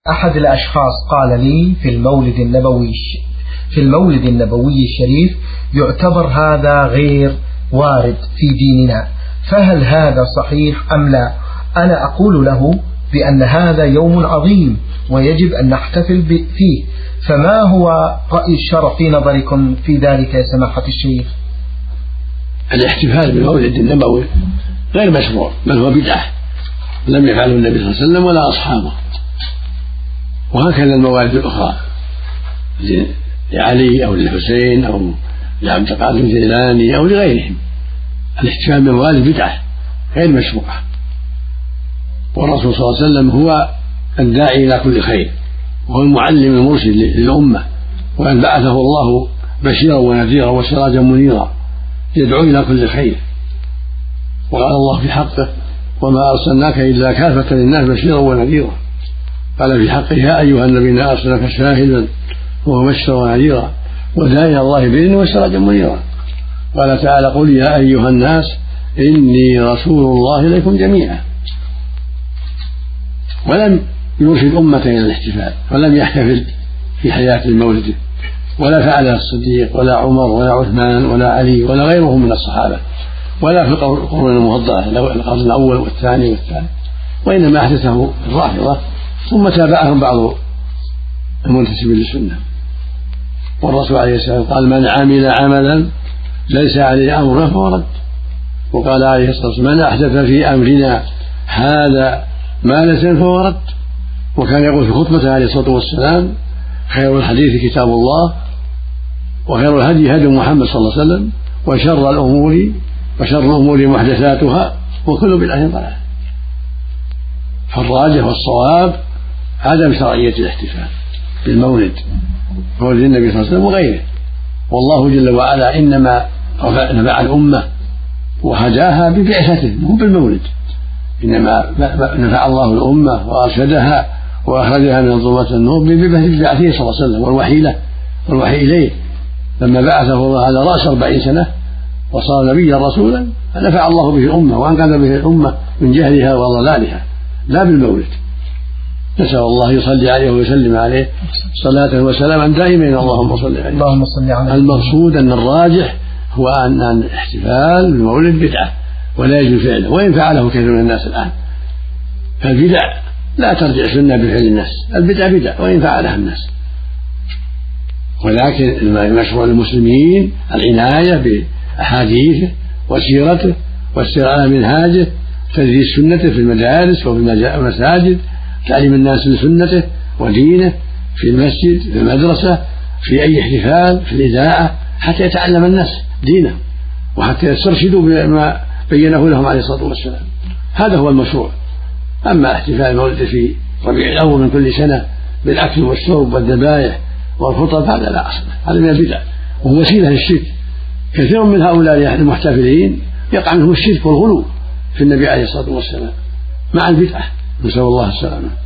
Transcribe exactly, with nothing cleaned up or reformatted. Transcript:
أحد الأشخاص قال لي في المولد النبوي في المولد النبوي الشريف يعتبر هذا غير وارد في ديننا، فهل هذا صحيح أم لا؟ أنا أقول له بأن هذا يوم عظيم ويجب أن نحتفل فيه، فما هو رأي الشرع في نظركم في ذلك يا سماحة الشيخ؟ الاحتفال بالمولد النبوي غير مشروع، بل هو بدعة لم يفعله النبي صلى الله عليه وسلم ولا أصحابه، وهكذا الموالد الأخرى لعلي أو للحسين أو لعبد القادر الجيلاني أو لغيرهم. الاحتفال بالموالد بدعة غير مشروعة، والرسول صلى الله عليه وسلم هو الداعي إلى كل خير وهو المعلم المرشد للأمة، وأن بعثه الله بشيرا ونذيرا وسراجا منيرا يدعو إلى كل خير. وقال الله في حقه: وما أرسلناك إلا كافة للناس بشيرا ونذيرا. قال في حقه: يا أيها الذين أرسلناك شاهدا ومبشرا ونذيرا وداعيا إلى الله بإذنه وسراجا منيرا. قال تعالى: قل يا أيها الناس إني رسول الله إليكم جميعا. ولم يرشد أمة إلى الاحتفال، ولم يحتفل في حياة مولده، ولا فعلها الصديق ولا عمر ولا عثمان ولا علي ولا غيرهم من الصحابة، ولا في القرون المفضلة القرن الأول والثاني والثالث، وإنما أحدثه الرافضة ثم تابعهم بعض المنتسبين للسنة. والرسول عليه الصلاة والسلام قال: من عمل عملا ليس عليه أمرنا فهو رد. وقال عليه الصلاة والسلام: من أحدث في أمرنا هذا ما ليس فهو رد. وكان يقول في خطبته عليه الصلاة والسلام: خير الحديث كتاب الله، وخير الهدي هدي محمد صلى الله عليه وسلم، وشر الأمور وشر الأمور محدثاتها، وكل بدعة ضلالة. فالراجح والصواب عدم شرعية الاحتفال بالمولد، مولد النبي صلى الله عليه وسلم وغيره. والله جل وعلا إنما نفع الأمة وهداها ببعثته مو بالمولد، إنما نفع الله الأمة وأرشدها وأخرجها من ظلمات النور ببعثه صلى الله عليه وسلم والوحي له والوحي إليه. لما بعثه الله على رأس أربعين سنة وصار نبيا رسولا نفع الله به الأمة وأنقذ به الأمة من جهلها وضلالها، لا بالمولد. نسأل الله يصلي عليه ويسلم عليه صلاة وسلاما دائمين. اللهم صل عليه. اللهم صل عليه. المقصود أن الراجح هو أن الاحتفال بالمولد بدعة ولا يجوز فعله، وإن فعله كثير من الناس الآن. فالبدع لا ترجع سنة بفعل الناس، البدع بدع وإن فعلها الناس. ولكن المشروع للمسلمين العناية بأحاديثه وسيرته والسير على منهاجه، تدريس سنته في المدارس وفي المساجد، تعليم الناس لسنته ودينه في المسجد في المدرسة في أي احتفال في الإذاعة، حتى يتعلم الناس دينه وحتى يسترشدوا بما بينه لهم عليه الصلاة والسلام. هذا هو المشروع. أما احتفال المولد في ربيع الأول من كل سنة بالأكل والشرب والذبائح والخطب هذا لا أصل، هذا من البدع وهو وسيلة للشرك. كثير من هؤلاء المحتفلين يقع منهم الشرك والغلو في النبي عليه الصلاة والسلام مع البدعة، نسأل الله السلامة.